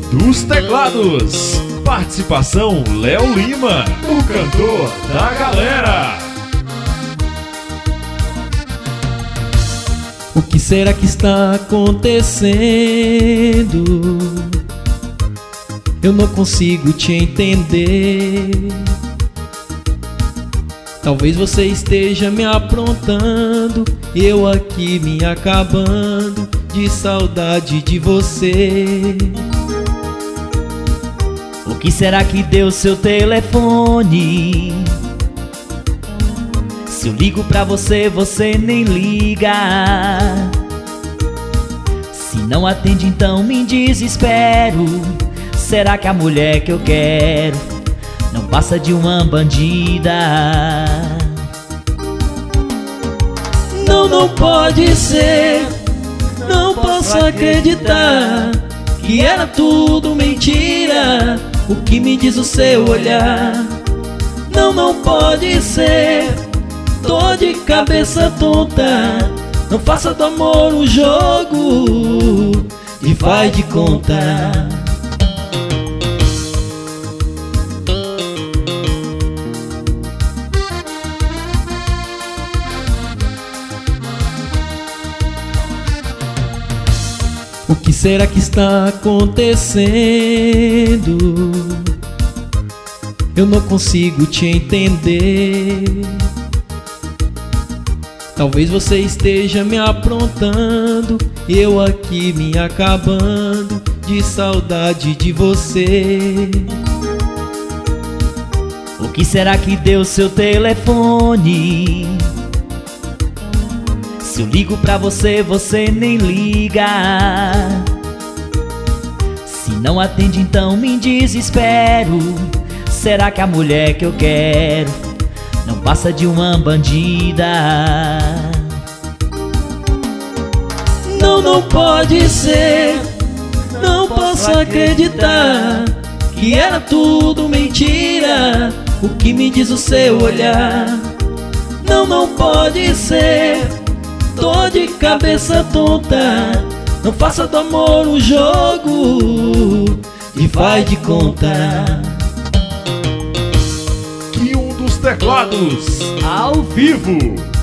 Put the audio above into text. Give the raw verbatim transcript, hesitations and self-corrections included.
dos teclados. Participação Léo Lima, o cantor da galera. O que será que está acontecendo? Eu não consigo te entender. Talvez você esteja me aprontando, eu aqui me acabando de saudade de você. O que será que deu seu telefone? Se eu ligo pra você, você nem liga. Se não atende, então me desespero. Será que a mulher que eu quero não passa de uma bandida? Não, não pode ser. Não posso acreditar que era tudo mentira o que me diz o seu olhar. Não, não pode ser. Tô de cabeça tonta. Não faça do amor um jogo e faz de conta. O que será que está acontecendo? Eu não consigo te entender. Talvez você esteja me aprontando, eu aqui me acabando de saudade de você. O que será que deu seu telefone? Se eu ligo pra você, você nem liga. Se não atende, então me desespero. Será que a mulher que eu quero não passa de uma bandida? Não, não pode ser. Não posso acreditar que era tudo mentira o que me diz o seu olhar. Não, não pode ser. Tô de cabeça tonta. Não faça do amor um jogo e faz de conta. Que um dos teclados ao vivo.